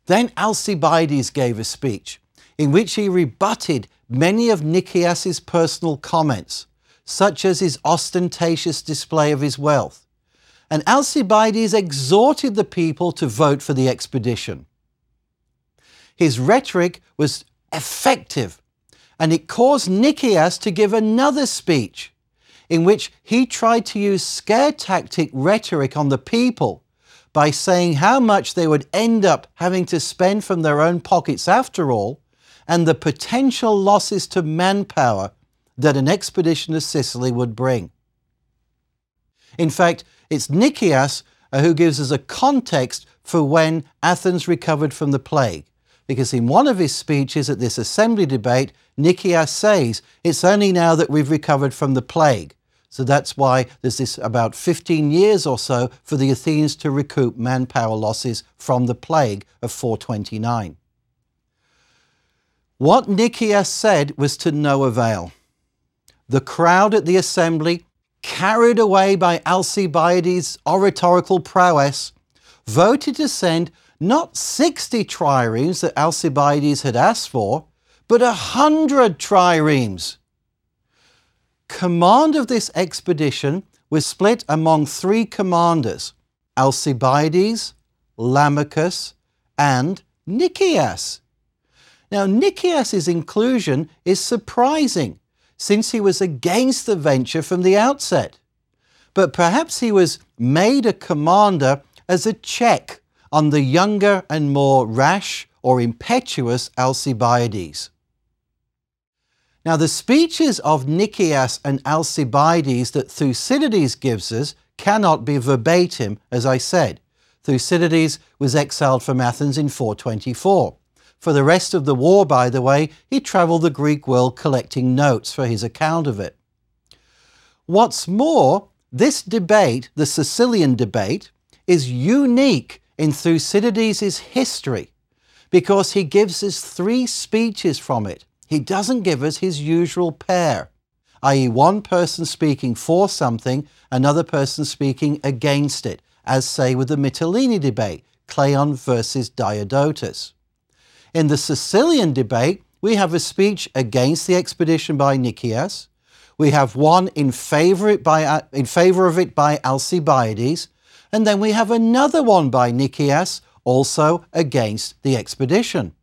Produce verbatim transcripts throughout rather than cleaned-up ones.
Then Alcibiades gave a speech in which he rebutted many of Nicias's personal comments, such as his ostentatious display of his wealth. And Alcibiades exhorted the people to vote for the expedition. His rhetoric was effective, and it caused Nicias to give another speech in which he tried to use scare tactic rhetoric on the people by saying how much they would end up having to spend from their own pockets after all, and the potential losses to manpower that an expedition to Sicily would bring. In fact, it's Nicias uh, who gives us a context for when Athens recovered from the plague, because in one of his speeches at this assembly debate, Nicias says, it's only now that we've recovered from the plague. So that's why there's this about fifteen years or so for the Athenians to recoup manpower losses from the plague of four twenty-nine. What Nicias said was to no avail. The crowd at the assembly, carried away by Alcibiades' oratorical prowess, voted to send not sixty triremes that Alcibiades had asked for, but a hundred triremes. Command of this expedition was split among three commanders, Alcibiades, Lamachus, and Nicias. Now, Nicias's inclusion is surprising, since he was against the venture from the outset. But perhaps he was made a commander as a check on the younger and more rash or impetuous Alcibiades. Now, the speeches of Nicias and Alcibiades that Thucydides gives us cannot be verbatim, as I said. Thucydides was exiled from Athens in four twenty-four. For the rest of the war, by the way, he traveled the Greek world collecting notes for his account of it. What's more, this debate, the Sicilian debate, is unique in Thucydides' history because he gives us three speeches from it. He doesn't give us his usual pair, that is one person speaking for something, another person speaking against it, as say with the Mytilene debate, Cleon versus Diodotus. In the Sicilian debate, we have a speech against the expedition by Nicias, we have one in favor, it by, in favor of it by Alcibiades, and then we have another one by Nicias, also against the expedition.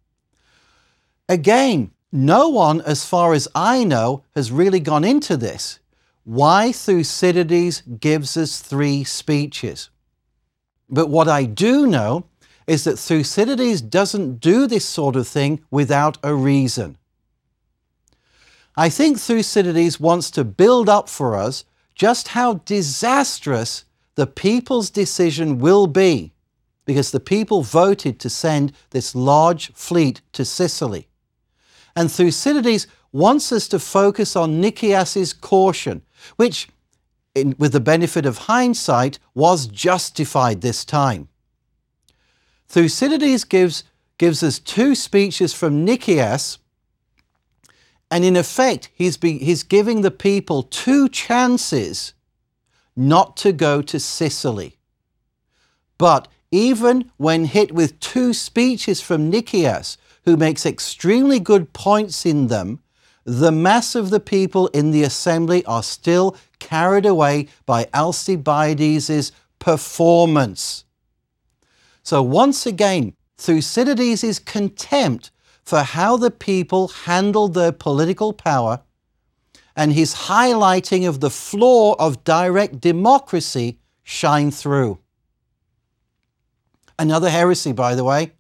Again, no one, as far as I know, has really gone into this. Why Thucydides gives us three speeches. But what I do know is that Thucydides doesn't do this sort of thing without a reason. I think Thucydides wants to build up for us just how disastrous the people's decision will be, because the people voted to send this large fleet to Sicily. And Thucydides wants us to focus on Nicias's caution, which, in, with the benefit of hindsight, was justified this time. Thucydides gives, gives us two speeches from Nicias, and in effect, he's, be, he's giving the people two chances not to go to Sicily. But even when hit with two speeches from Nicias, who makes extremely good points in them, the mass of the people in the assembly are still carried away by Alcibiades' performance. So once again, Thucydides' contempt for how the people handled their political power and his highlighting of the flaw of direct democracy shine through. Another heresy, by the way.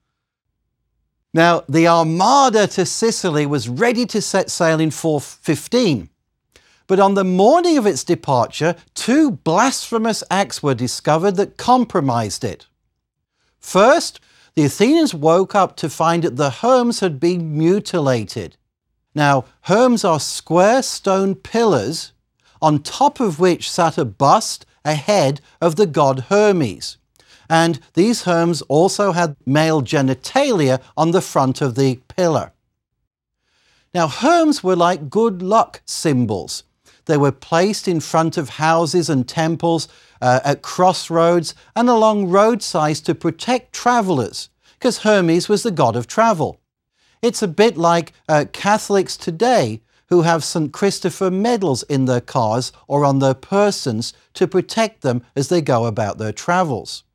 Now, the Armada to Sicily was ready to set sail in four fifteen, but on the morning of its departure, two blasphemous acts were discovered that compromised it. First, the Athenians woke up to find that the Hermes had been mutilated. Now, Hermes are square stone pillars on top of which sat a bust, a head of the god Hermes. And these Hermes also had male genitalia on the front of the pillar. Now, Hermes were like good luck symbols. They were placed in front of houses and temples, uh, at crossroads and along roadsides to protect travelers, because Hermes was the god of travel. It's a bit like uh, Catholics today who have Saint Christopher medals in their cars or on their persons to protect them as they go about their travels.